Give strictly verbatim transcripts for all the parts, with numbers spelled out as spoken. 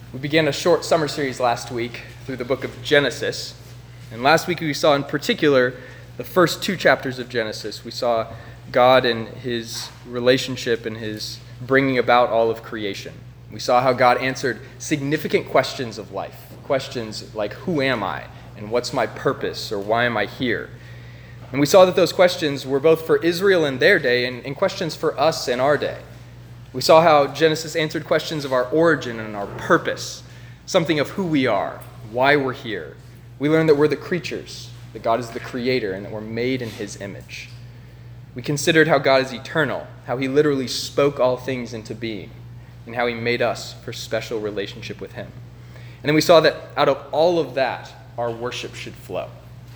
We began a short summer series last week through the book of Genesis. And last week we saw in particular the first two chapters of Genesis. We saw God and his relationship and his bringing about all of creation. We saw how God answered significant questions of life. Questions like, who am I? And what's my purpose? Or why am I here? And we saw that those questions were both for Israel in their day and, and questions for us in our day. We saw how Genesis answered questions of our origin and our purpose, something of who we are, why we're here. We learned that we're the creatures, that God is the creator, and that we're made in his image. We considered how God is eternal, how he literally spoke all things into being, and how he made us for special relationship with him. And then we saw that out of all of that, our worship should flow.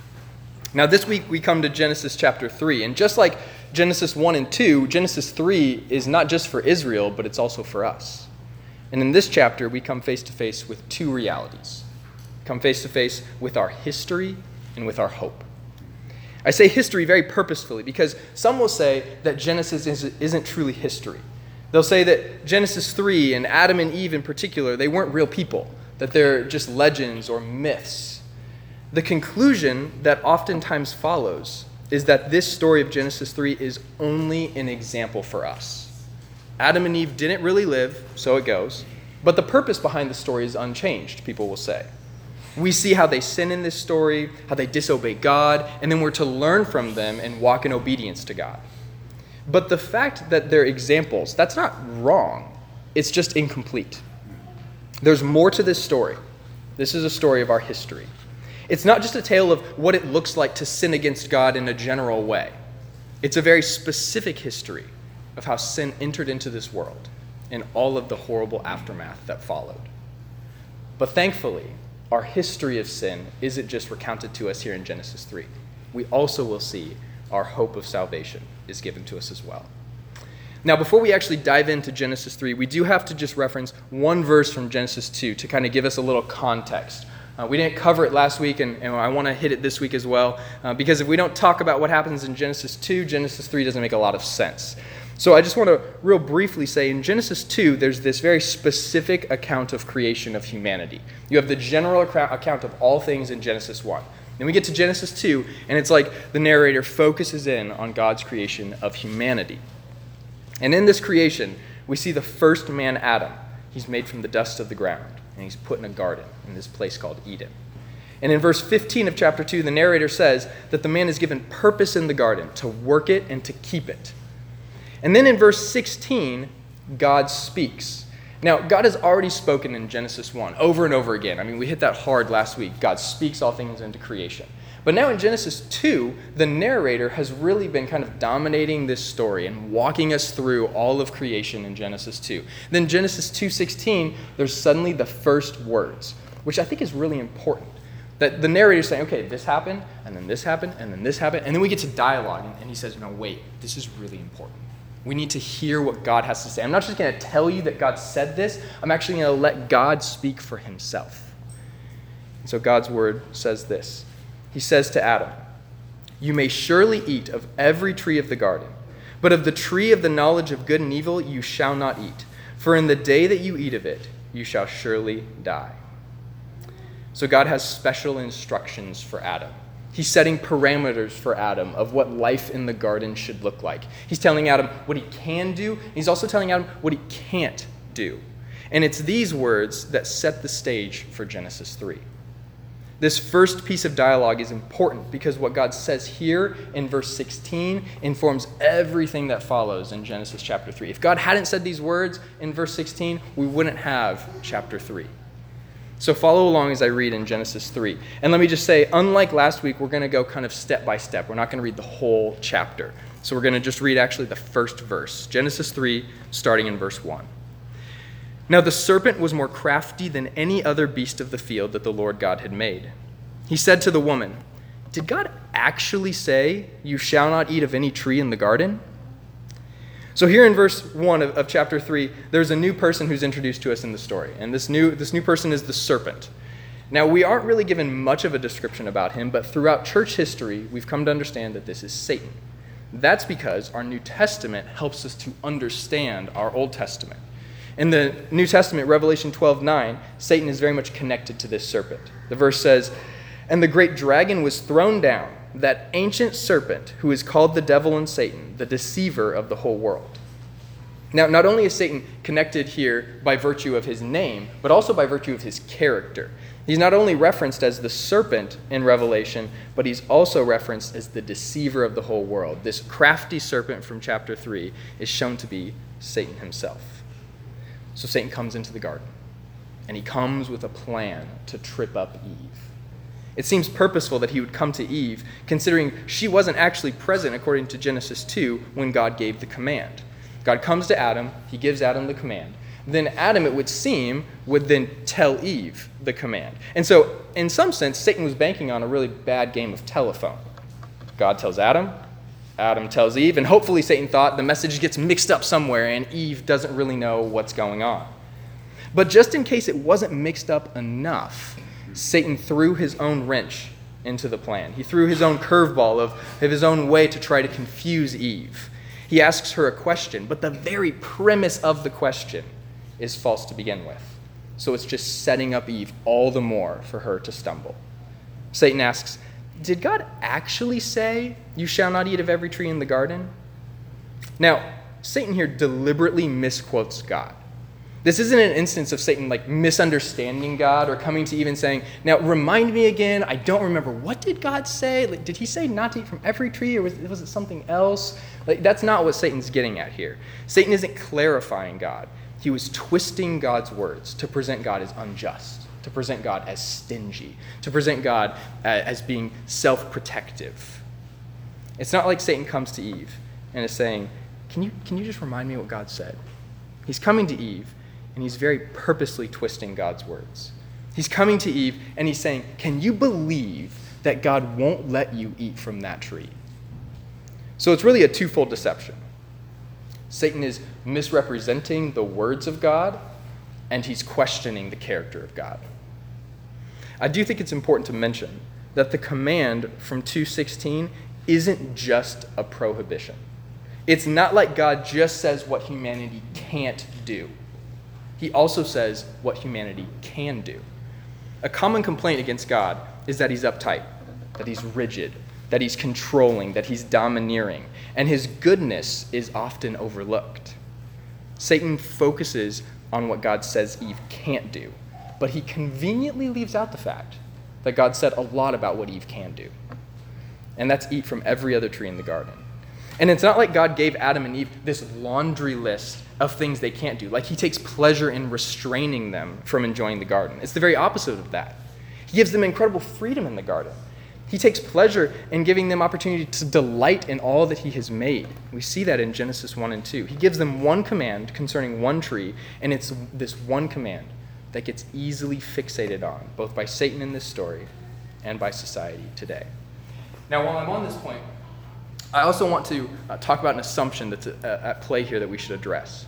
Now this week we come to Genesis chapter three, and just like Genesis one and two, Genesis three is not just for Israel, but it's also for us. And in this chapter, we come face to face with two realities. We come face to face with our history and with our hope. I say history very purposefully because some will say that Genesis isn't truly history. They'll say that Genesis three and Adam and Eve in particular, they weren't real people, that they're just legends or myths. The conclusion that oftentimes follows is that this story of Genesis three is only an example for us. Adam and Eve didn't really live, so it goes, but the purpose behind the story is unchanged, people will say. We see how they sin in this story, how they disobey God, and then we're to learn from them and walk in obedience to God. But the fact that they're examples, that's not wrong. It's just incomplete. There's more to this story. This is a story of our history. It's not just a tale of what it looks like to sin against God in a general way. It's a very specific history of how sin entered into this world and all of the horrible aftermath that followed. But thankfully, our history of sin isn't just recounted to us here in Genesis three. We also will see our hope of salvation is given to us as well. Now, before we actually dive into Genesis three, we do have to just reference one verse from Genesis two to kind of give us a little context. Uh, we didn't cover it last week, and, and I want to hit it this week as well, uh, because if we don't talk about what happens in Genesis two, Genesis three doesn't make a lot of sense. So I just want to real briefly say, in Genesis two, there's this very specific account of creation of humanity. You have the general account of all things in Genesis one. Then we get to Genesis two, and it's like the narrator focuses in on God's creation of humanity. And in this creation, we see the first man, Adam. He's made from the dust of the ground, and he's put in a garden in this place called Eden. And in verse fifteen of chapter two, the narrator says that the man is given purpose in the garden, to work it and to keep it. And then in verse sixteen, God speaks. Now, God has already spoken in Genesis one over and over again. I mean, we hit that hard last week. God speaks all things into creation. But now in Genesis two, the narrator has really been kind of dominating this story and walking us through all of creation in Genesis two. Then Genesis two sixteen, there's suddenly the first words, which I think is really important. That the narrator is saying, okay, this happened, and then this happened, and then this happened, and then we get to dialogue, and he says, no, wait, this is really important. We need to hear what God has to say. I'm not just going to tell you that God said this. I'm actually going to let God speak for himself. And so God's word says this. He says to Adam, "You may surely eat of every tree of the garden, but of the tree of the knowledge of good and evil you shall not eat, for in the day that you eat of it, you shall surely die." So God has special instructions for Adam. He's setting parameters for Adam of what life in the garden should look like. He's telling Adam what he can do. He's also telling Adam what he can't do. And it's these words that set the stage for Genesis three. This first piece of dialogue is important because what God says here in verse sixteen informs everything that follows in Genesis chapter three. If God hadn't said these words in verse sixteen, we wouldn't have chapter three. So follow along as I read in Genesis three. And let me just say, unlike last week, we're going to go kind of step by step. We're not going to read the whole chapter. So we're going to just read actually the first verse. Genesis three, starting in verse one. "Now the serpent was more crafty than any other beast of the field that the Lord God had made. He said to the woman, 'Did God actually say, you shall not eat of any tree in the garden?'" So here in verse one of, of chapter three, there's a new person who's introduced to us in the story. And this new, this new person is the serpent. Now, we aren't really given much of a description about him, but throughout church history, we've come to understand that this is Satan. That's because our New Testament helps us to understand our Old Testament. In the New Testament, Revelation twelve nine, Satan is very much connected to this serpent. The verse says, "And the great dragon was thrown down, that ancient serpent who is called the devil and Satan, the deceiver of the whole world." Now, not only is Satan connected here by virtue of his name, but also by virtue of his character. He's not only referenced as the serpent in Revelation, but he's also referenced as the deceiver of the whole world. This crafty serpent from chapter three is shown to be Satan himself. So Satan comes into the garden, and he comes with a plan to trip up Eve. It seems purposeful that he would come to Eve, considering she wasn't actually present according to Genesis two when God gave the command. God comes to Adam, he gives Adam the command. Then Adam, it would seem, would then tell Eve the command. And so, in some sense, Satan was banking on a really bad game of telephone. God tells Adam, Adam tells Eve, and hopefully Satan thought the message gets mixed up somewhere and Eve doesn't really know what's going on. But just in case it wasn't mixed up enough, Satan threw his own wrench into the plan. He threw his own curveball of, of his own way to try to confuse Eve. He asks her a question, but the very premise of the question is false to begin with. So it's just setting up Eve all the more for her to stumble. Satan asks, "Did God actually say, 'You shall not eat of every tree in the garden'?" Now, Satan here deliberately misquotes God. This isn't an instance of Satan like misunderstanding God or coming to Eve and saying, "Now remind me again, I don't remember, what did God say? Like, did he say not to eat from every tree, or was, was it something else?" Like, that's not what Satan's getting at here. Satan isn't clarifying God. He was twisting God's words to present God as unjust, to present God as stingy, to present God as being self-protective. It's not like Satan comes to Eve and is saying, can you, can you just remind me what God said? He's coming to Eve, and he's very purposely twisting God's words. He's coming to Eve, and he's saying, can you believe that God won't let you eat from that tree? So it's really a twofold deception. Satan is misrepresenting the words of God, and he's questioning the character of God. I do think it's important to mention that the command from two sixteen isn't just a prohibition. It's not like God just says what humanity can't do. He also says what humanity can do. A common complaint against God is that he's uptight, that he's rigid, that he's controlling, that he's domineering, and his goodness is often overlooked. Satan focuses on what God says Eve can't do, but he conveniently leaves out the fact that God said a lot about what Eve can do, and that's eat from every other tree in the garden. And it's not like God gave Adam and Eve this laundry list of things they can't do, like he takes pleasure in restraining them from enjoying the garden. It's the very opposite of that. He gives them incredible freedom in the garden. He takes pleasure in giving them opportunity to delight in all that he has made. We see that in Genesis one and two. He gives them one command concerning one tree, and it's this one command that gets easily fixated on, both by Satan in this story and by society today. Now, while I'm on this point, I also want to uh, talk about an assumption that's uh, at play here that we should address.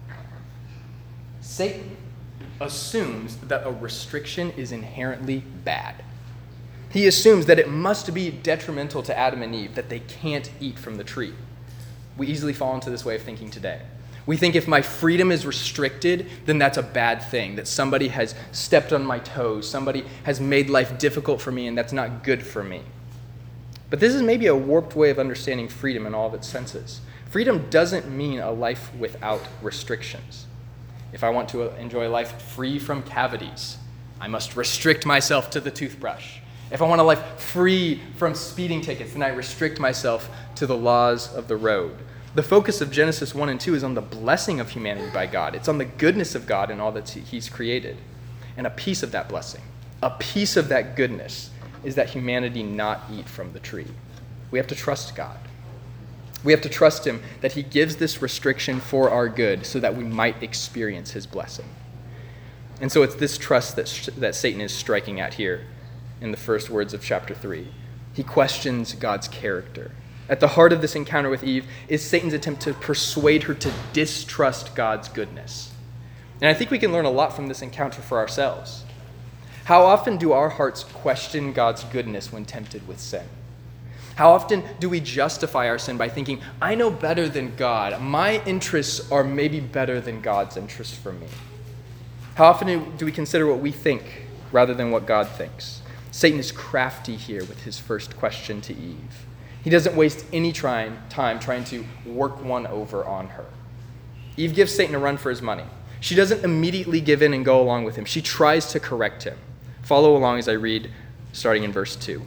Satan assumes that a restriction is inherently bad. He assumes that it must be detrimental to Adam and Eve, that they can't eat from the tree. We easily fall into this way of thinking today. We think if my freedom is restricted, then that's a bad thing, that somebody has stepped on my toes, somebody has made life difficult for me, and that's not good for me. But this is maybe a warped way of understanding freedom in all of its senses. Freedom doesn't mean a life without restrictions. If I want to enjoy a life free from cavities, I must restrict myself to the toothbrush. If I want a life free from speeding tickets, then I restrict myself to the laws of the road. The focus of Genesis one and two is on the blessing of humanity by God. It's on the goodness of God and all that he's created. And a piece of that blessing, a piece of that goodness, is that humanity not eat from the tree. We have to trust God. We have to trust him that he gives this restriction for our good so that we might experience his blessing. And so it's this trust that, that Satan is striking at here in the first words of chapter three. He questions God's character. At the heart of this encounter with Eve is Satan's attempt to persuade her to distrust God's goodness. And I think we can learn a lot from this encounter for ourselves. How often do our hearts question God's goodness when tempted with sin? How often do we justify our sin by thinking, I know better than God. My interests are maybe better than God's interests for me. How often do we consider what we think rather than what God thinks? Satan is crafty here with his first question to Eve. He doesn't waste any trying, time trying to work one over on her. Eve gives Satan a run for his money. She doesn't immediately give in and go along with him. She tries to correct him. Follow along as I read, starting in verse two.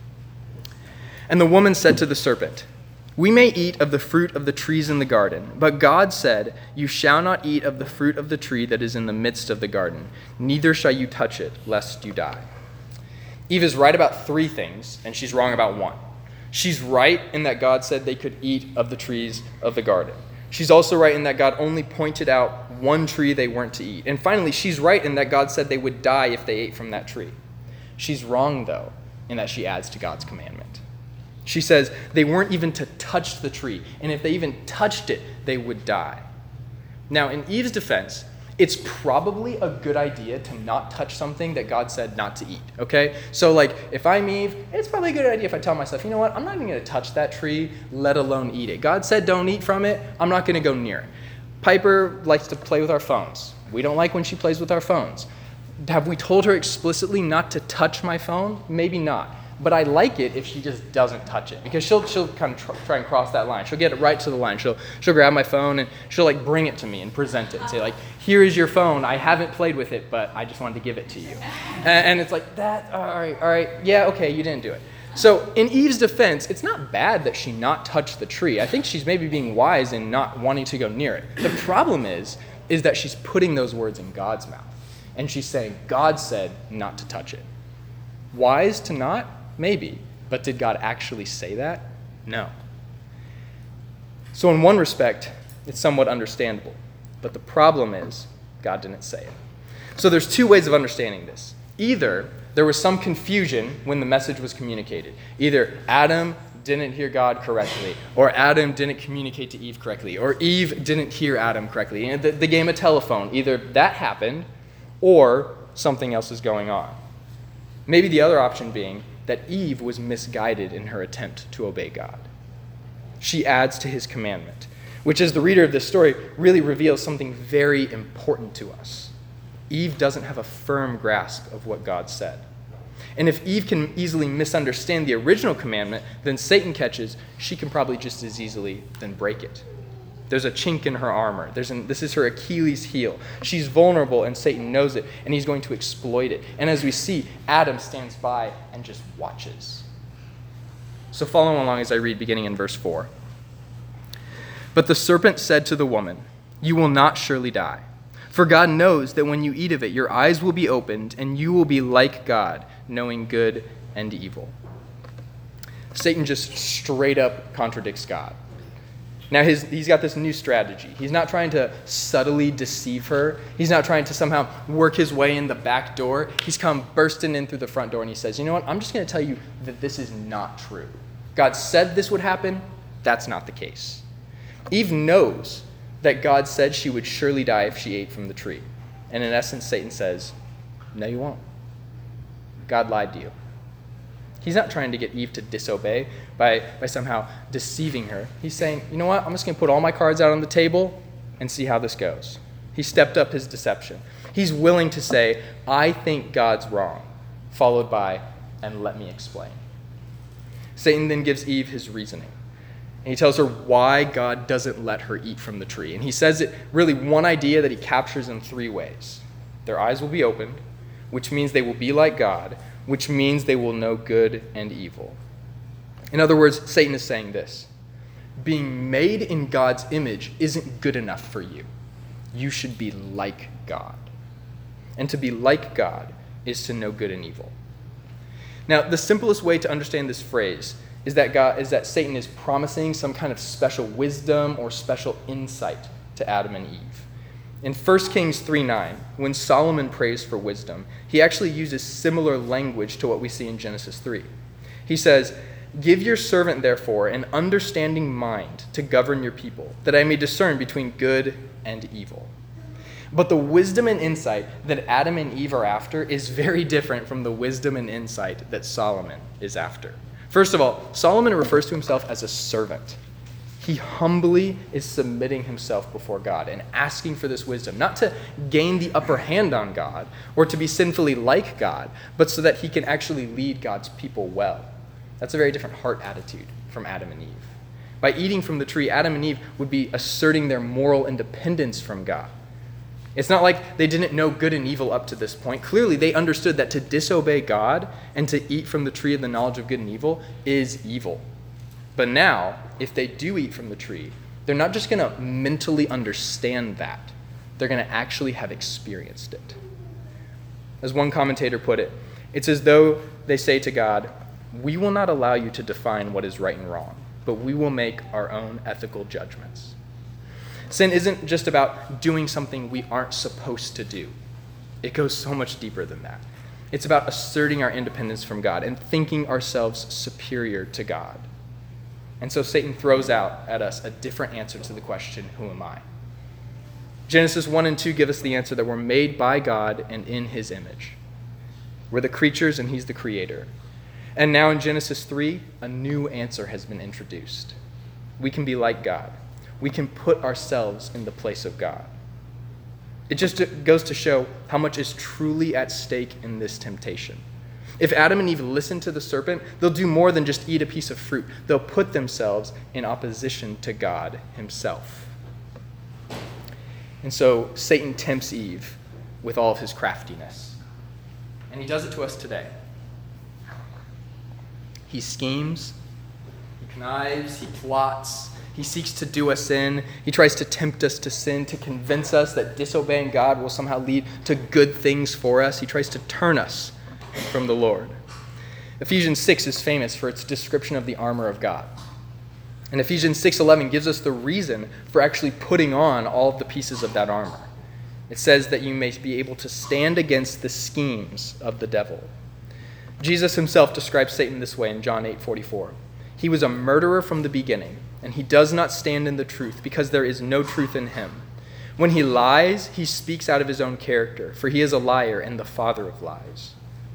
And the woman said to the serpent, "We may eat of the fruit of the trees in the garden, but God said, 'You shall not eat of the fruit of the tree that is in the midst of the garden, neither shall you touch it, lest you die.'" Eve is right about three things, and she's wrong about one. She's right in that God said they could eat of the trees of the garden. She's also right in that God only pointed out one tree they weren't to eat. And finally, she's right in that God said they would die if they ate from that tree. She's wrong, though, in that she adds to God's commandment. She says they weren't even to touch the tree, and if they even touched it, they would die. Now, in Eve's defense, it's probably a good idea to not touch something that God said not to eat, okay? So, like, if I'm Eve, it's probably a good idea if I tell myself, you know what, I'm not even going to touch that tree, let alone eat it. God said don't eat from it, I'm not going to go near it. Piper likes to play with our phones. We don't like when she plays with our phones. Have we told her explicitly not to touch my phone? Maybe not. But I like it if she just doesn't touch it, because she'll she'll kind of tr- try and cross that line. She'll get it right to the line. She'll she'll grab my phone and she'll like bring it to me and present it and say like, "Here is your phone. I haven't played with it, but I just wanted to give it to you." And, and it's like that. All right, all right, yeah, okay, you didn't do it. So in Eve's defense, it's not bad that she not touched the tree. I think she's maybe being wise in not wanting to go near it. The problem is is that she's putting those words in God's mouth, and she's saying God said not to touch it. Wise to not? Maybe, but did God actually say that? No. So in one respect, it's somewhat understandable, but the problem is God didn't say it. So there's two ways of understanding this. Either there was some confusion when the message was communicated. Either Adam didn't hear God correctly, or Adam didn't communicate to Eve correctly, or Eve didn't hear Adam correctly. And the, the game of telephone, either that happened, or something else is going on. Maybe the other option being that Eve was misguided in her attempt to obey God. She adds to his commandment, which as the reader of this story really reveals something very important to us. Eve doesn't have a firm grasp of what God said. And if Eve can easily misunderstand the original commandment, then Satan catches, she can probably just as easily then break it. There's a chink in her armor. There's an, this is her Achilles heel. She's vulnerable, and Satan knows it, and he's going to exploit it. And as we see, Adam stands by and just watches. So follow along as I read, beginning in verse four. But the serpent said to the woman, "You will not surely die. For God knows that when you eat of it, your eyes will be opened, and you will be like God, knowing good and evil." Satan just straight up contradicts God. Now, his, he's got this new strategy. He's not trying to subtly deceive her. He's not trying to somehow work his way in the back door. He's come bursting in through the front door, and he says, you know what? I'm just going to tell you that this is not true. God said this would happen. That's not the case. Eve knows that God said she would surely die if she ate from the tree. And in essence, Satan says, no, you won't. God lied to you. He's not trying to get Eve to disobey by, by somehow deceiving her. He's saying, you know what? I'm just going to put all my cards out on the table and see how this goes. He stepped up his deception. He's willing to say, I think God's wrong, followed by, and let me explain. Satan then gives Eve his reasoning. And he tells her why God doesn't let her eat from the tree. And he says it really one idea that he captures in three ways. Their eyes will be opened, which means they will be like God, which means they will know good and evil. In other words, Satan is saying this: being made in God's image isn't good enough for you. You should be like God. And to be like God is to know good and evil. Now, the simplest way to understand this phrase is that God is that Satan is promising some kind of special wisdom or special insight to Adam and Eve. In First Kings three nine, when Solomon prays for wisdom, he actually uses similar language to what we see in Genesis three. He says, "Give your servant, therefore, an understanding mind to govern your people, that I may discern between good and evil." But the wisdom and insight that Adam and Eve are after is very different from the wisdom and insight that Solomon is after. First of all, Solomon refers to himself as a servant. He humbly is submitting himself before God and asking for this wisdom, not to gain the upper hand on God or to be sinfully like God, but so that he can actually lead God's people well. That's a very different heart attitude from Adam and Eve. By eating from the tree, Adam and Eve would be asserting their moral independence from God. It's not like they didn't know good and evil up to this point. Clearly, they understood that to disobey God and to eat from the tree of the knowledge of good and evil is evil. But now, if they do eat from the tree, they're not just going to mentally understand that. They're going to actually have experienced it. As one commentator put it, it's as though they say to God, "We will not allow you to define what is right and wrong, but we will make our own ethical judgments." Sin isn't just about doing something we aren't supposed to do. It goes so much deeper than that. It's about asserting our independence from God and thinking ourselves superior to God. And so Satan throws out at us a different answer to the question, who am I? Genesis one and two give us the answer that we're made by God and in his image. We're the creatures and he's the creator. And now in Genesis three, a new answer has been introduced. We can be like God. We can put ourselves in the place of God. It just goes to show how much is truly at stake in this temptation. If Adam and Eve listen to the serpent, they'll do more than just eat a piece of fruit. They'll put themselves in opposition to God himself. And so Satan tempts Eve with all of his craftiness. And he does it to us today. He schemes, he connives, he plots, he seeks to do us in. He tries to tempt us to sin, to convince us that disobeying God will somehow lead to good things for us. He tries to turn us from the Lord. Ephesians six is famous for its description of the armor of God. And Ephesians six eleven gives us the reason for actually putting on all of the pieces of that armor. It says that you may be able to stand against the schemes of the devil. Jesus himself describes Satan this way in John eight forty-four. He was a murderer from the beginning, and he does not stand in the truth because there is no truth in him. When he lies, he speaks out of his own character, for he is a liar and the father of lies.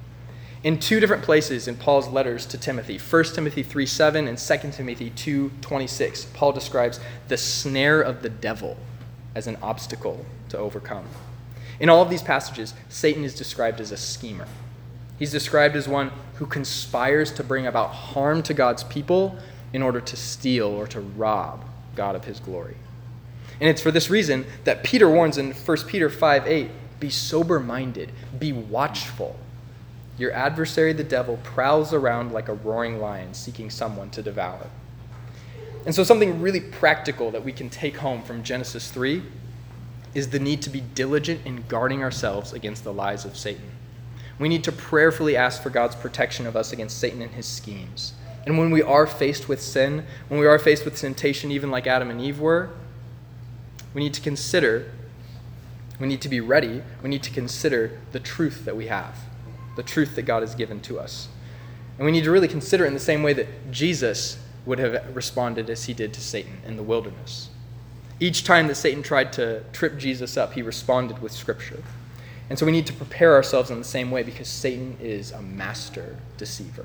In two different places in Paul's letters to Timothy, First Timothy three seven and Second Timothy two twenty-six, Paul describes the snare of the devil as an obstacle to overcome. In all of these passages, Satan is described as a schemer. He's described as one who conspires to bring about harm to God's people in order to steal or to rob God of his glory. And it's for this reason that Peter warns in First Peter five eight, be sober-minded, be watchful. Your adversary, the devil, prowls around like a roaring lion, seeking someone to devour. And so something really practical that we can take home from Genesis three is the need to be diligent in guarding ourselves against the lies of Satan. We need to prayerfully ask for God's protection of us against Satan and his schemes. And when we are faced with sin, when we are faced with temptation, even like Adam and Eve were, we need to consider, we need to be ready, we need to consider the truth that we have. The truth that God has given to us. And we need to really consider it in the same way that Jesus would have responded as he did to Satan in the wilderness. Each time that Satan tried to trip Jesus up, he responded with Scripture. And so we need to prepare ourselves in the same way because Satan is a master deceiver.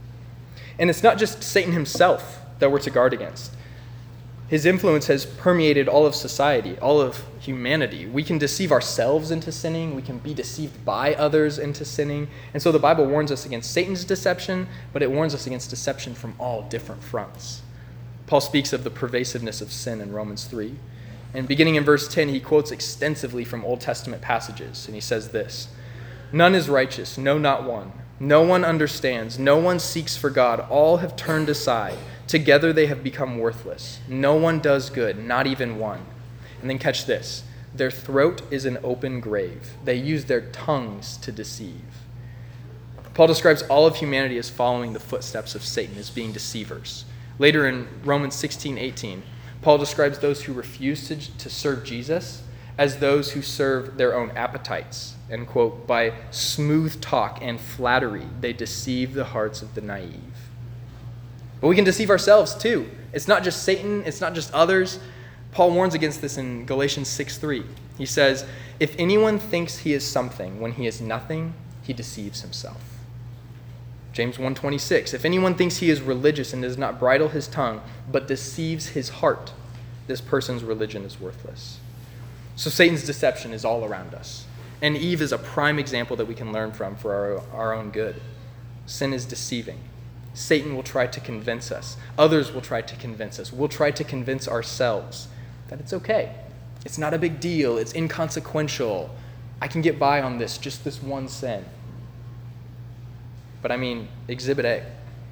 And it's not just Satan himself that we're to guard against. His influence has permeated all of society, all of humanity. We can deceive ourselves into sinning. We can be deceived by others into sinning. And so the Bible warns us against Satan's deception, but it warns us against deception from all different fronts. Paul speaks of the pervasiveness of sin in Romans three. And beginning in verse ten, he quotes extensively from Old Testament passages. And he says this, none is righteous, no, not one. No one understands. No one seeks for God. All have turned aside. Together they have become worthless. No one does good, not even one. And then catch this. Their throat is an open grave. They use their tongues to deceive. Paul describes all of humanity as following the footsteps of Satan, as being deceivers. Later in Romans sixteen eighteen, Paul describes those who refuse to, to serve Jesus as those who serve their own appetites. And quote, by smooth talk and flattery, they deceive the hearts of the naive. But we can deceive ourselves too. It's not just Satan, it's not just others. Paul warns against this in Galatians six three. He says, if anyone thinks he is something when he is nothing, he deceives himself. James one twenty-six, if anyone thinks he is religious and does not bridle his tongue, but deceives his heart, this person's religion is worthless. So Satan's deception is all around us. And Eve is a prime example that we can learn from for our, our own good. Sin is deceiving. Satan will try to convince us. Others will try to convince us. We'll try to convince ourselves that it's okay. It's not a big deal. It's inconsequential. I can get by on this, just this one sin. But I mean, Exhibit A.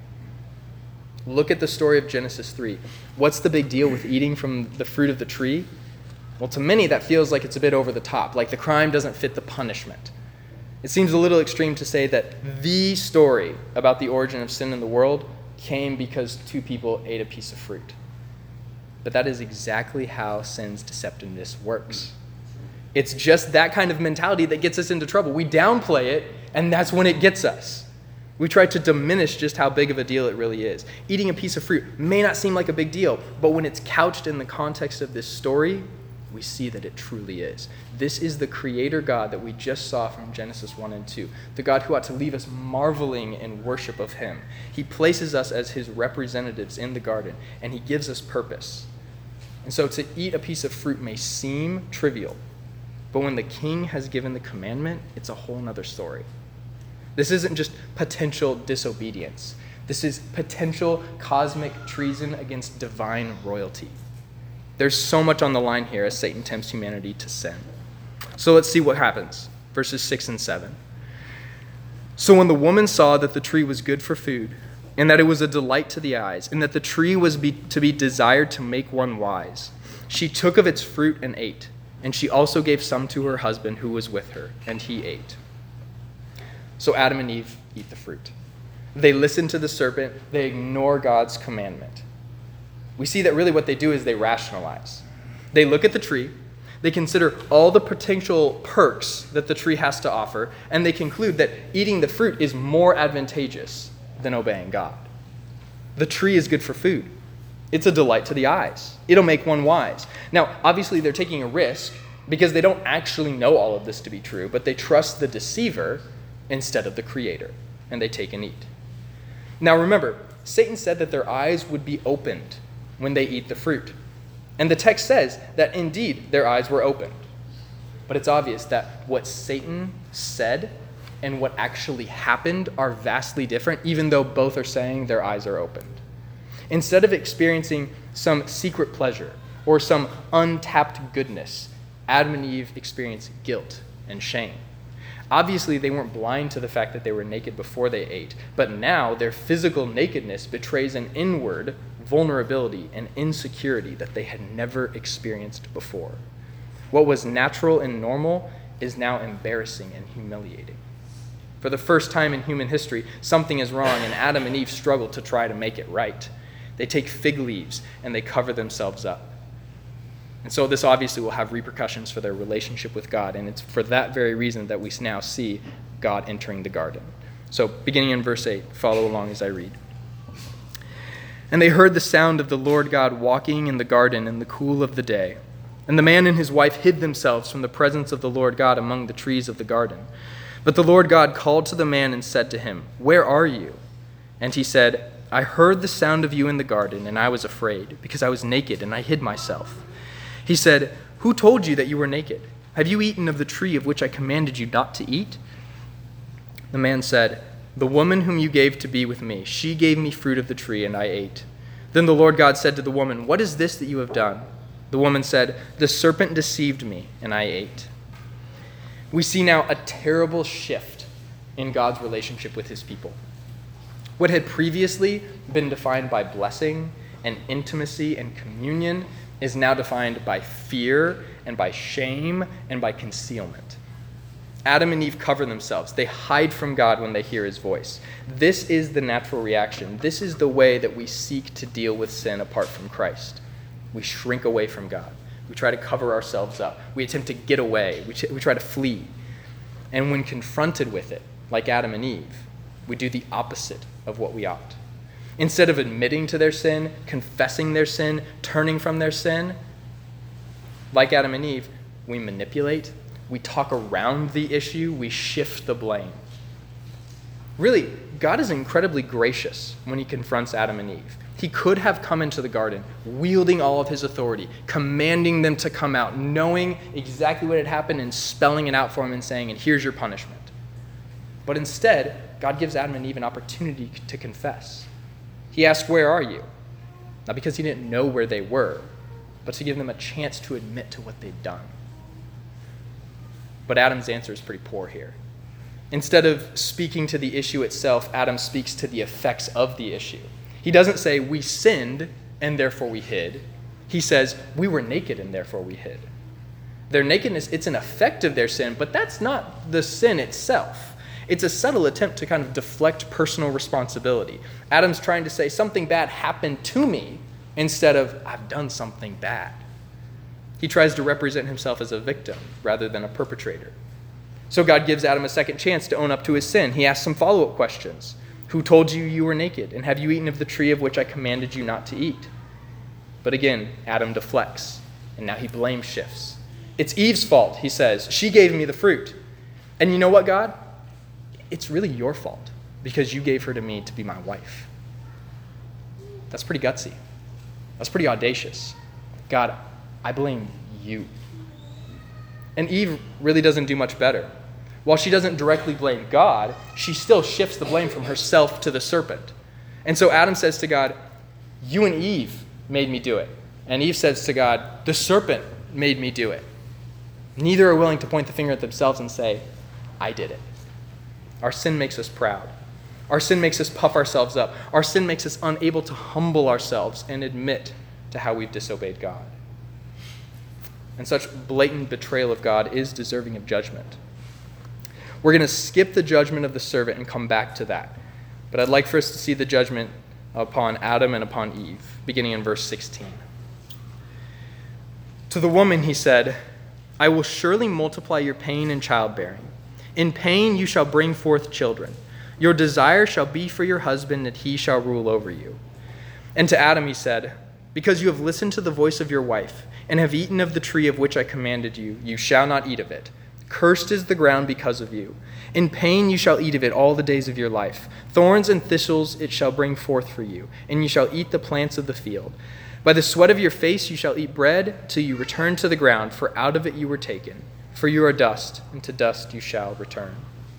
Look at the story of Genesis three. What's the big deal with eating from the fruit of the tree? Well, to many, that feels like it's a bit over the top, like the crime doesn't fit the punishment. It seems a little extreme to say that the story about the origin of sin in the world came because two people ate a piece of fruit. But that is exactly how sin's deceptiveness works. It's just that kind of mentality that gets us into trouble. We downplay it, and that's when it gets us. We try to diminish just how big of a deal it really is. Eating a piece of fruit may not seem like a big deal, but when it's couched in the context of this story, we see that it truly is. This is the Creator God that we just saw from Genesis one and two, the God who ought to leave us marveling in worship of him. He places us as his representatives in the garden, and he gives us purpose. And so to eat a piece of fruit may seem trivial, but when the king has given the commandment, it's a whole nother story. This isn't just potential disobedience. This is potential cosmic treason against divine royalty. There's so much on the line here as Satan tempts humanity to sin. So let's see what happens. Verses six and seven. So when the woman saw that the tree was good for food, and that it was a delight to the eyes, and that the tree was be, to be desired to make one wise, she took of its fruit and ate, and she also gave some to her husband who was with her, and he ate. So Adam and Eve eat the fruit. They listen to the serpent. They ignore God's commandment. We see that really what they do is they rationalize. They look at the tree, they consider all the potential perks that the tree has to offer, and they conclude that eating the fruit is more advantageous than obeying God. The tree is good for food. It's a delight to the eyes. It'll make one wise. Now, obviously, they're taking a risk because they don't actually know all of this to be true, but they trust the deceiver instead of the Creator, and they take and eat. Now, remember, Satan said that their eyes would be opened when they eat the fruit. And the text says that indeed their eyes were opened. But it's obvious that what Satan said and what actually happened are vastly different, even though both are saying their eyes are opened. Instead of experiencing some secret pleasure or some untapped goodness, Adam and Eve experienced guilt and shame. Obviously, they weren't blind to the fact that they were naked before they ate, but now their physical nakedness betrays an inward vulnerability and insecurity that they had never experienced before. What was natural and normal is now embarrassing and humiliating. For the first time in human history, something is wrong, and Adam and Eve struggle to try to make it right. They take fig leaves and they cover themselves up. And so this obviously will have repercussions for their relationship with God, and it's for that very reason that we now see God entering the garden. So beginning in verse eight, follow along as I read. And they heard the sound of the Lord God walking in the garden in the cool of the day. And the man and his wife hid themselves from the presence of the Lord God among the trees of the garden. But the Lord God called to the man and said to him, "Where are you?" And he said, "I heard the sound of you in the garden, and I was afraid, because I was naked and I hid myself." He said, "Who told you that you were naked? Have you eaten of the tree of which I commanded you not to eat?" The man said, "The woman whom you gave to be with me, she gave me fruit of the tree, and I ate." Then the Lord God said to the woman, "What is this that you have done?" The woman said, "The serpent deceived me, and I ate." We see now a terrible shift in God's relationship with his people. What had previously been defined by blessing and intimacy and communion is now defined by fear and by shame and by concealment. Adam and Eve cover themselves. They hide from God when they hear his voice. This is the natural reaction. This is the way that we seek to deal with sin apart from Christ. We shrink away from God. We try to cover ourselves up. We attempt to get away. We, ch- we try to flee. And when confronted with it, like Adam and Eve, we do the opposite of what we ought. Instead of admitting to their sin, confessing their sin, turning from their sin, like Adam and Eve, we manipulate, we talk around the issue, we shift the blame. Really, God is incredibly gracious when he confronts Adam and Eve. He could have come into the garden, wielding all of his authority, commanding them to come out, knowing exactly what had happened and spelling it out for them and saying, and here's your punishment. But instead, God gives Adam and Eve an opportunity to confess. He asked, where are you? Not because he didn't know where they were, but to give them a chance to admit to what they'd done. But Adam's answer is pretty poor here. Instead of speaking to the issue itself, Adam speaks to the effects of the issue. He doesn't say, we sinned and therefore we hid. He says, we were naked and therefore we hid. Their nakedness, it's an effect of their sin, but that's not the sin itself. It's a subtle attempt to kind of deflect personal responsibility. Adam's trying to say something bad happened to me instead of I've done something bad. He tries to represent himself as a victim rather than a perpetrator. So God gives Adam a second chance to own up to his sin. He asks some follow-up questions. Who told you you were naked? And have you eaten of the tree of which I commanded you not to eat? But again, Adam deflects, and now he blame shifts. It's Eve's fault, he says. She gave me the fruit. And you know what, God? It's really your fault because you gave her to me to be my wife. That's pretty gutsy. That's pretty audacious. God, I blame you. And Eve really doesn't do much better. While she doesn't directly blame God, she still shifts the blame from herself to the serpent. And so Adam says to God, you and Eve made me do it. And Eve says to God, the serpent made me do it. Neither are willing to point the finger at themselves and say, I did it. Our sin makes us proud. Our sin makes us puff ourselves up. Our sin makes us unable to humble ourselves and admit to how we've disobeyed God. And such blatant betrayal of God is deserving of judgment. We're going to skip the judgment of the servant and come back to that. But I'd like for us to see the judgment upon Adam and upon Eve, beginning in verse sixteen. To the woman he said, I will surely multiply your pain in childbearing. In pain you shall bring forth children. Your desire shall be for your husband, and he shall rule over you. And to Adam he said, because you have listened to the voice of your wife, and have eaten of the tree of which I commanded you, you shall not eat of it. Cursed is the ground because of you. In pain you shall eat of it all the days of your life. Thorns and thistles it shall bring forth for you, and you shall eat the plants of the field. By the sweat of your face you shall eat bread till you return to the ground, for out of it you were taken. For you are dust, and to dust you shall return.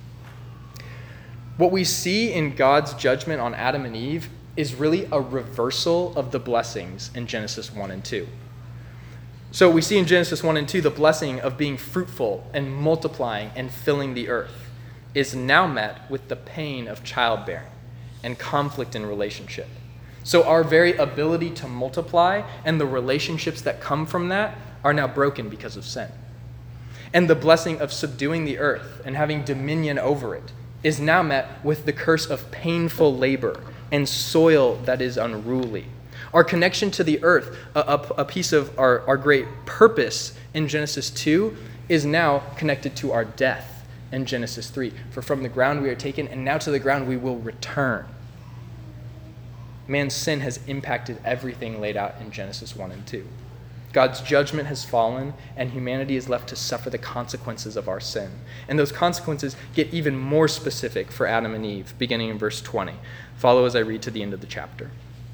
What we see in God's judgment on Adam and Eve is really a reversal of the blessings in Genesis one and two. So we see in Genesis one and two the blessing of being fruitful and multiplying and filling the earth is now met with the pain of childbearing and conflict in relationship. So our very ability to multiply and the relationships that come from that are now broken because of sin. And the blessing of subduing the earth and having dominion over it is now met with the curse of painful labor and soil that is unruly. Our connection to the earth, a, a, a piece of our, our great purpose in Genesis two, is now connected to our death in Genesis three. For from the ground we are taken, and now to the ground we will return. Man's sin has impacted everything laid out in Genesis one and two. God's judgment has fallen, and humanity is left to suffer the consequences of our sin. And those consequences get even more specific for Adam and Eve, beginning in verse twenty. Follow as I read to the end of the chapter.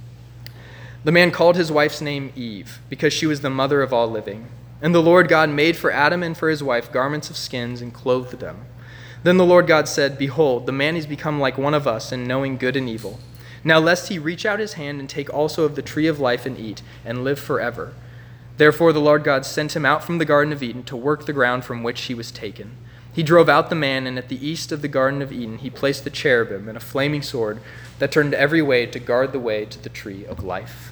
The man called his wife's name Eve, because she was the mother of all living. And the Lord God made for Adam and for his wife garments of skins and clothed them. Then the Lord God said, behold, the man is become like one of us in knowing good and evil. Now lest he reach out his hand and take also of the tree of life and eat, and live forever. Therefore the Lord God sent him out from the Garden of Eden to work the ground from which he was taken. He drove out the man, and at the east of the Garden of Eden he placed the cherubim and a flaming sword that turned every way to guard the way to the tree of life.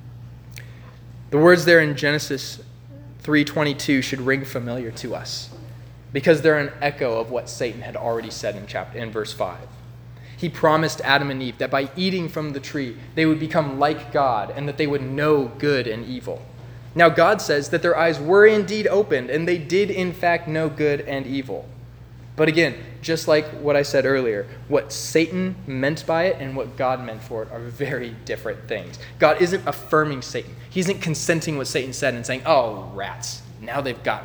The words there in Genesis three twenty-two should ring familiar to us because they're an echo of what Satan had already said in chapter in verse five. He promised Adam and Eve that by eating from the tree they would become like God and that they would know good and evil. Now God says that their eyes were indeed opened and they did in fact know good and evil. But again, just like what I said earlier, what Satan meant by it and what God meant for it are very different things. God isn't affirming Satan. He isn't consenting what Satan said and saying, oh, rats, now they've got me.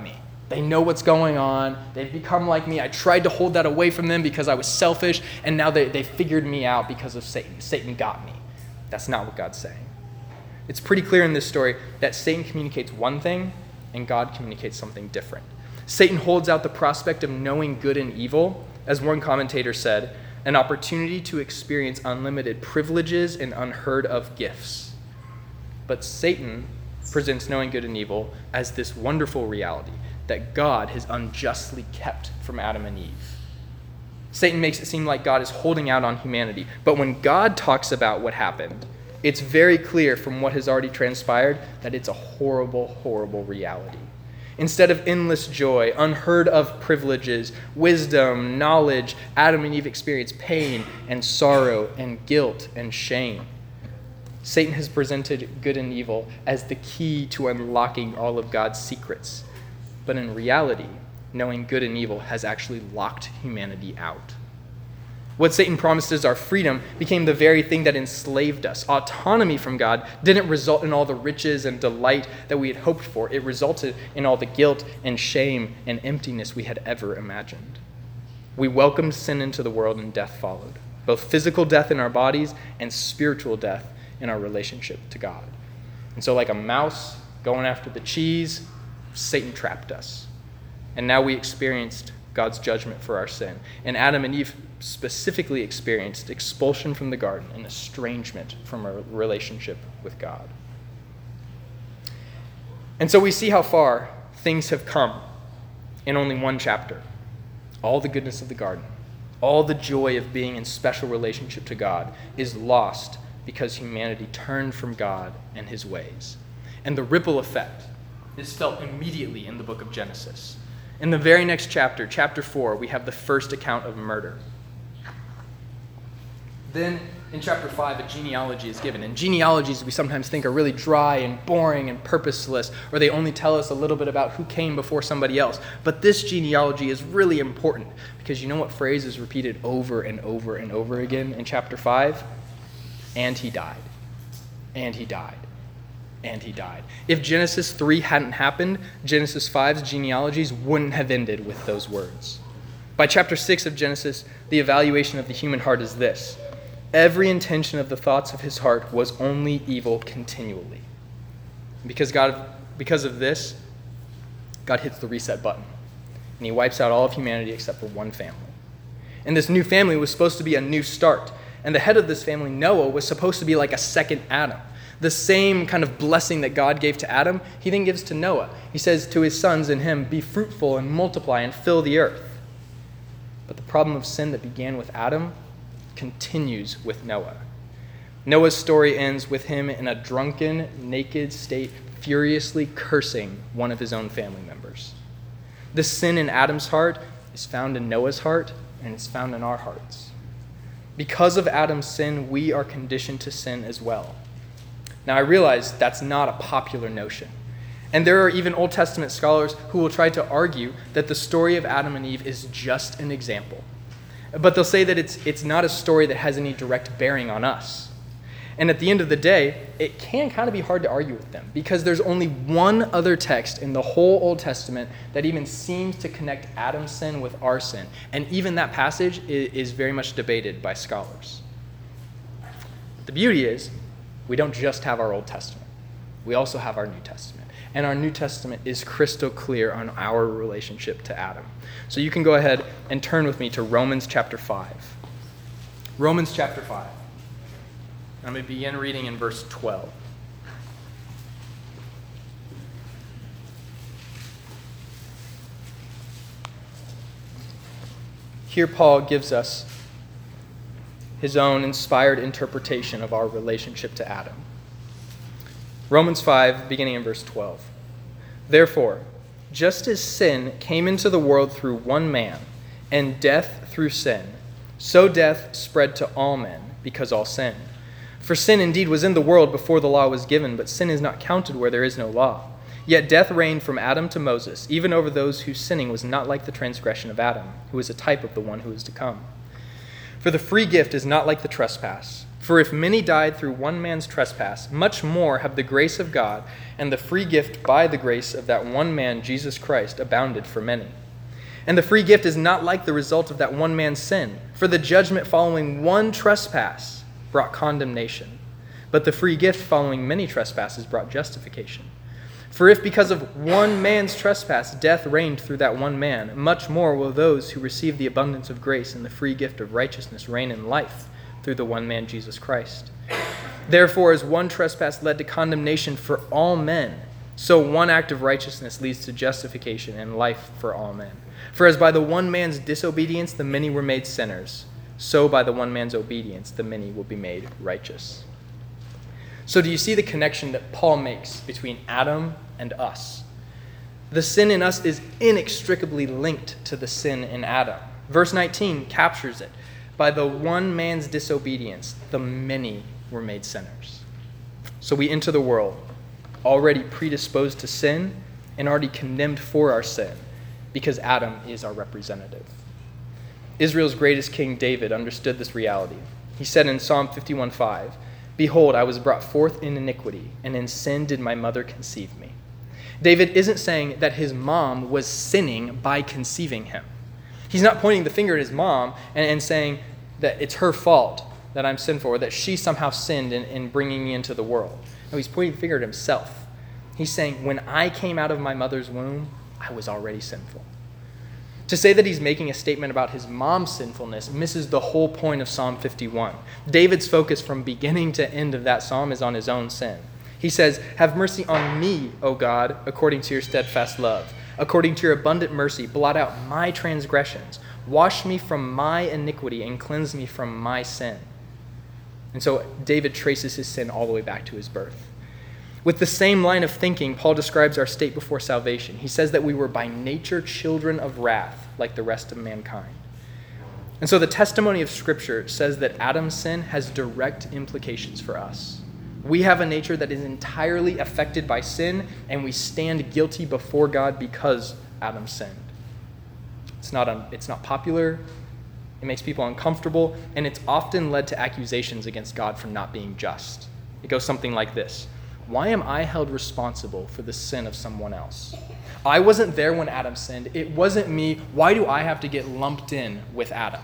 They know what's going on. They've become like me. I tried to hold that away from them because I was selfish, and now they, they figured me out because of Satan. Satan got me. That's not what God's saying. It's pretty clear in this story that Satan communicates one thing, and God communicates something different. Satan holds out the prospect of knowing good and evil, as one commentator said, an opportunity to experience unlimited privileges and unheard of gifts. But Satan presents knowing good and evil as this wonderful reality that God has unjustly kept from Adam and Eve. Satan makes it seem like God is holding out on humanity. But when God talks about what happened, it's very clear from what has already transpired that it's a horrible, horrible reality. Instead of endless joy, unheard of privileges, wisdom, knowledge, Adam and Eve experienced pain and sorrow and guilt and shame. Satan has presented good and evil as the key to unlocking all of God's secrets. But in reality, knowing good and evil has actually locked humanity out. What Satan promised as our freedom became the very thing that enslaved us. Autonomy from God didn't result in all the riches and delight that we had hoped for. It resulted in all the guilt and shame and emptiness we had ever imagined. We welcomed sin into the world and death followed, both physical death in our bodies and spiritual death in our relationship to God. And so like a mouse going after the cheese, Satan trapped us. And now we experienced God's judgment for our sin. And Adam and Eve specifically experienced expulsion from the garden and estrangement from our relationship with God. And so we see how far things have come in only one chapter. All the goodness of the garden, all the joy of being in special relationship to God is lost because humanity turned from God and his ways. And the ripple effect is felt immediately in the book of Genesis. In the very next chapter, chapter four, we have the first account of murder. Then in chapter five, a genealogy is given. And genealogies we sometimes think are really dry and boring and purposeless, or they only tell us a little bit about who came before somebody else. But this genealogy is really important because you know what phrase is repeated over and over and over again in chapter five? And he died. And he died. And he died. If Genesis three hadn't happened, Genesis five's genealogies wouldn't have ended with those words. By chapter six of Genesis, the evaluation of the human heart is this: every intention of the thoughts of his heart was only evil continually. Because God, because of this, God hits the reset button, and he wipes out all of humanity except for one family. And this new family was supposed to be a new start. And the head of this family, Noah, was supposed to be like a second Adam. The same kind of blessing that God gave to Adam, he then gives to Noah. He says to his sons and him, "Be fruitful and multiply and fill the earth." But the problem of sin that began with Adam continues with Noah. Noah's story ends with him in a drunken, naked state, furiously cursing one of his own family members. The sin in Adam's heart is found in Noah's heart, and it's found in our hearts. Because of Adam's sin, we are conditioned to sin as well. Now, I realize that's not a popular notion. And there are even Old Testament scholars who will try to argue that the story of Adam and Eve is just an example. But they'll say that it's, it's not a story that has any direct bearing on us. And at the end of the day, it can kind of be hard to argue with them because there's only one other text in the whole Old Testament that even seems to connect Adam's sin with our sin. And even that passage is, is very much debated by scholars. The beauty is, we don't just have our Old Testament. We also have our New Testament. And our New Testament is crystal clear on our relationship to Adam. So you can go ahead and turn with me to Romans chapter five. Romans chapter five. I'm going to begin reading in verse twelve. Here Paul gives us his own inspired interpretation of our relationship to Adam. Romans five, beginning in verse twelve. Therefore, just as sin came into the world through one man, and death through sin, so death spread to all men, because all sinned. For sin indeed was in the world before the law was given, but sin is not counted where there is no law. Yet death reigned from Adam to Moses, even over those whose sinning was not like the transgression of Adam, who is a type of the one who is to come. For the free gift is not like the trespass. For if many died through one man's trespass, much more have the grace of God and the free gift by the grace of that one man, Jesus Christ, abounded for many. And the free gift is not like the result of that one man's sin, for the judgment following one trespass brought condemnation, but the free gift following many trespasses brought justification. For if because of one man's trespass death reigned through that one man, much more will those who receive the abundance of grace and the free gift of righteousness reign in life through the one man, Jesus Christ. Therefore, as one trespass led to condemnation for all men, so one act of righteousness leads to justification and life for all men. For as by the one man's disobedience the many were made sinners, so by the one man's obedience the many will be made righteous. So do you see the connection that Paul makes between Adam and us? The sin in us is inextricably linked to the sin in Adam. Verse nineteen captures it. By the one man's disobedience, the many were made sinners. So we enter the world already predisposed to sin and already condemned for our sin because Adam is our representative. Israel's greatest king, David, understood this reality. He said in Psalm fifty-one five, "Behold, I was brought forth in iniquity, and in sin did my mother conceive me." David isn't saying that his mom was sinning by conceiving him. He's not pointing the finger at his mom and, and saying that it's her fault that I'm sinful, or that she somehow sinned in, in bringing me into the world. No, he's pointing the finger at himself. He's saying, when I came out of my mother's womb, I was already sinful. To say that he's making a statement about his mom's sinfulness misses the whole point of Psalm fifty-one. David's focus from beginning to end of that psalm is on his own sin. He says, "Have mercy on me, O God, according to your steadfast love. According to your abundant mercy, blot out my transgressions. Wash me from my iniquity and cleanse me from my sin." And so David traces his sin all the way back to his birth. With the same line of thinking, Paul describes our state before salvation. He says that we were by nature children of wrath, like the rest of mankind. And so the testimony of Scripture says that Adam's sin has direct implications for us. We have a nature that is entirely affected by sin, and we stand guilty before God because Adam sinned. It's not, un- it's not popular, it makes people uncomfortable, and it's often led to accusations against God for not being just. It goes something like this: why am I held responsible for the sin of someone else? I wasn't there when Adam sinned. It wasn't me. Why do I have to get lumped in with Adam?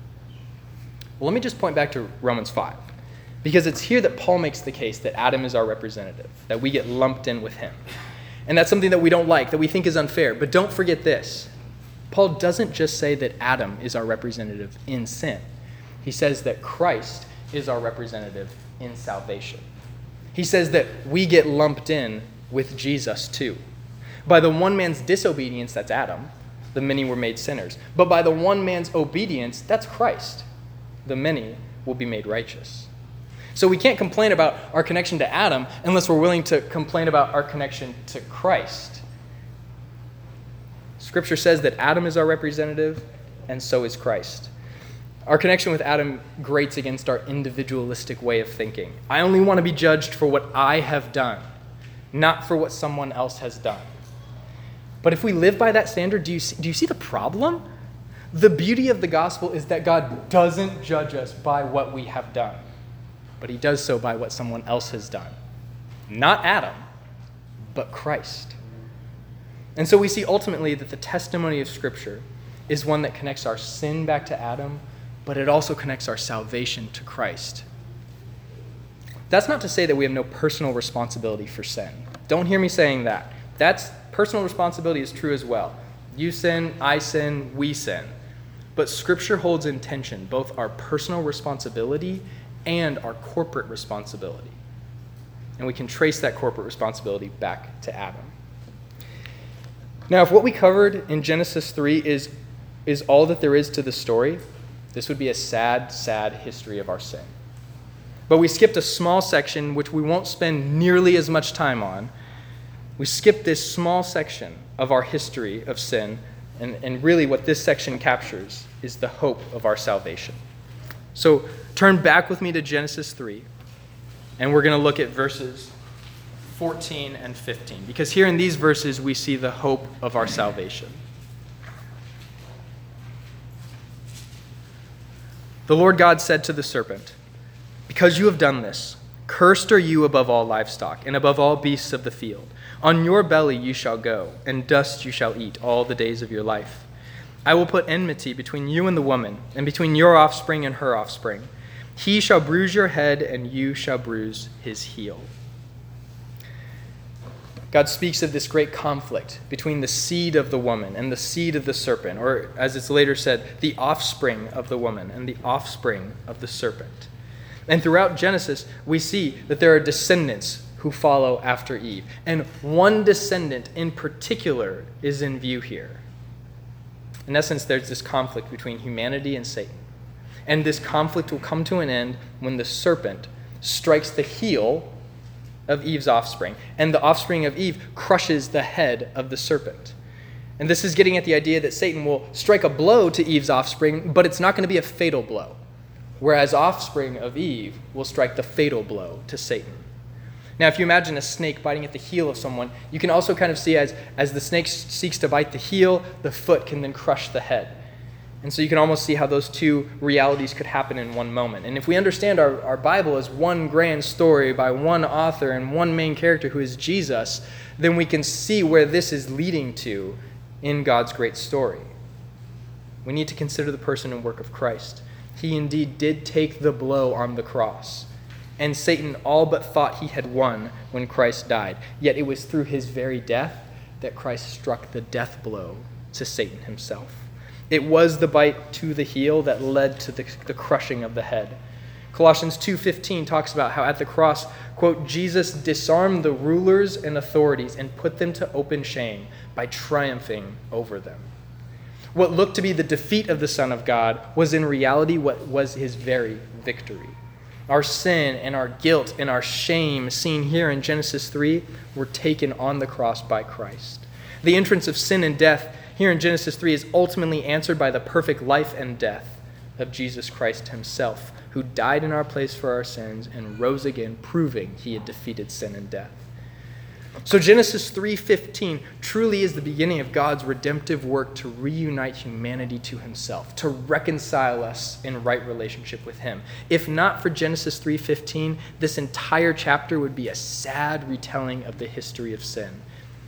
Well, let me just point back to Romans five. Because it's here that Paul makes the case that Adam is our representative, that we get lumped in with him. And that's something that we don't like, that we think is unfair. But don't forget this. Paul doesn't just say that Adam is our representative in sin. He says that Christ is our representative in salvation. He says that we get lumped in with Jesus too. By the one man's disobedience, that's Adam, the many were made sinners. But by the one man's obedience, that's Christ, the many will be made righteous. So we can't complain about our connection to Adam unless we're willing to complain about our connection to Christ. Scripture says that Adam is our representative, and so is Christ. Our connection with Adam grates against our individualistic way of thinking. I only want to be judged for what I have done, not for what someone else has done. But if we live by that standard, do you see, do you see the problem? The beauty of the gospel is that God doesn't judge us by what we have done, but he does so by what someone else has done. Not Adam, but Christ. And so we see ultimately that the testimony of Scripture is one that connects our sin back to Adam, but it also connects our salvation to Christ. That's not to say that we have no personal responsibility for sin. Don't hear me saying that. That's personal responsibility is true as well. You sin, I sin, we sin. But Scripture holds in tension both our personal responsibility and our corporate responsibility. And we can trace that corporate responsibility back to Adam. Now, if what we covered in Genesis three is, is all that there is to the story, this would be a sad, sad history of our sin. But we skipped a small section, which we won't spend nearly as much time on. We skipped this small section of our history of sin, and, and really what this section captures is the hope of our salvation. So turn back with me to Genesis three, and we're going to look at verses fourteen and fifteen, because here in these verses we see the hope of our salvation. The Lord God said to the serpent, Because you have done this, cursed are you above all livestock and above all beasts of the field. On your belly you shall go, and dust you shall eat all the days of your life. I will put enmity between you and the woman, and between your offspring and her offspring. He shall bruise your head, and you shall bruise his heel. God speaks of this great conflict between the seed of the woman and the seed of the serpent, or as it's later said, the offspring of the woman and the offspring of the serpent. And throughout Genesis, we see that there are descendants who follow after Eve. And one descendant in particular is in view here. In essence, there's this conflict between humanity and Satan. And this conflict will come to an end when the serpent strikes the heel of Eve's offspring, and the offspring of Eve crushes the head of the serpent. And this is getting at the idea that Satan will strike a blow to Eve's offspring, but it's not going to be a fatal blow, whereas offspring of Eve will strike the fatal blow to Satan. Now, if you imagine a snake biting at the heel of someone, you can also kind of see as, as the snake seeks to bite the heel, the foot can then crush the head. And so you can almost see how those two realities could happen in one moment. And if we understand our, our Bible as one grand story by one author and one main character who is Jesus, then we can see where this is leading to in God's great story. We need to consider the person and work of Christ. He indeed did take the blow on the cross. And Satan all but thought he had won when Christ died. Yet it was through his very death that Christ struck the death blow to Satan himself. It was the bite to the heel that led to the, the crushing of the head. Colossians two fifteen talks about how at the cross, quote, Jesus disarmed the rulers and authorities and put them to open shame by triumphing over them. What looked to be the defeat of the Son of God was in reality what was his very victory. Our sin and our guilt and our shame seen here in Genesis three were taken on the cross by Christ. The entrance of sin and death here in Genesis three is ultimately answered by the perfect life and death of Jesus Christ himself, who died in our place for our sins and rose again, proving he had defeated sin and death. So Genesis three fifteen truly is the beginning of God's redemptive work to reunite humanity to himself, to reconcile us in right relationship with him. If not for Genesis three fifteen, this entire chapter would be a sad retelling of the history of sin.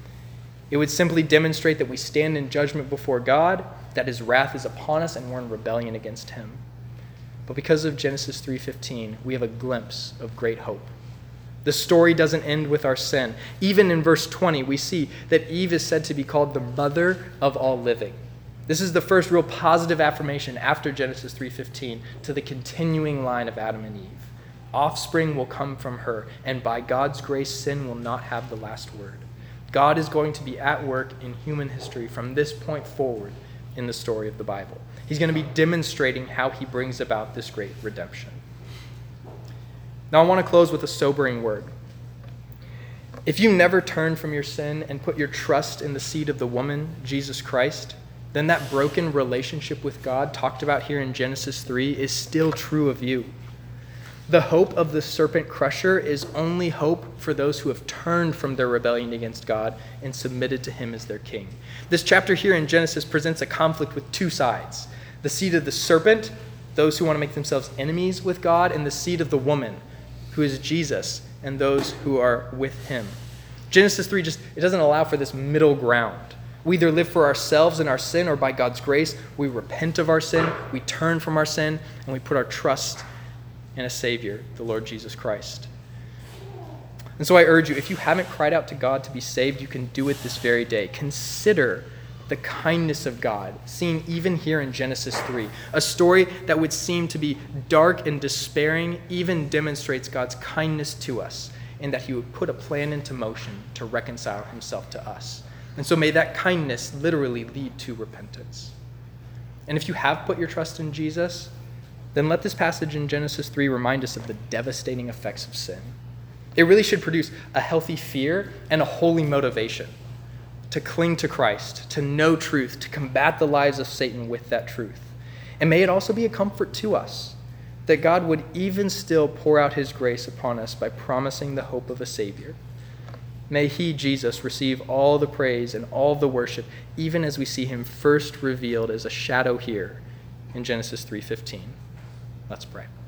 It would simply demonstrate that we stand in judgment before God, that his wrath is upon us, and we're in rebellion against him. But because of Genesis three fifteen, we have a glimpse of great hope. The story doesn't end with our sin. Even in verse twenty, we see that Eve is said to be called the mother of all living. This is the first real positive affirmation after Genesis three fifteen to the continuing line of Adam and Eve. Offspring will come from her, and by God's grace, sin will not have the last word. God is going to be at work in human history from this point forward in the story of the Bible. He's going to be demonstrating how he brings about this great redemption. Now I want to close with a sobering word. If you never turn from your sin and put your trust in the seed of the woman, Jesus Christ, then that broken relationship with God talked about here in Genesis three is still true of you. The hope of the serpent crusher is only hope for those who have turned from their rebellion against God and submitted to him as their king. This chapter here in Genesis presents a conflict with two sides. The seed of the serpent, those who want to make themselves enemies with God, and the seed of the woman, who is Jesus, and those who are with him. Genesis three just, it doesn't allow for this middle ground. We either live for ourselves and our sin, or by God's grace, we repent of our sin, we turn from our sin, and we put our trust in a Savior, the Lord Jesus Christ. And so I urge you, if you haven't cried out to God to be saved, you can do it this very day. Consider the kindness of God, seen even here in Genesis three. A story that would seem to be dark and despairing even demonstrates God's kindness to us, and that he would put a plan into motion to reconcile himself to us. And so may that kindness literally lead to repentance. And if you have put your trust in Jesus, then let this passage in Genesis three remind us of the devastating effects of sin. It really should produce a healthy fear and a holy motivation to cling to Christ, to know truth, to combat the lies of Satan with that truth. And may it also be a comfort to us that God would even still pour out his grace upon us by promising the hope of a Savior. May he, Jesus, receive all the praise and all the worship, even as we see him first revealed as a shadow here in Genesis three fifteen. Let's pray.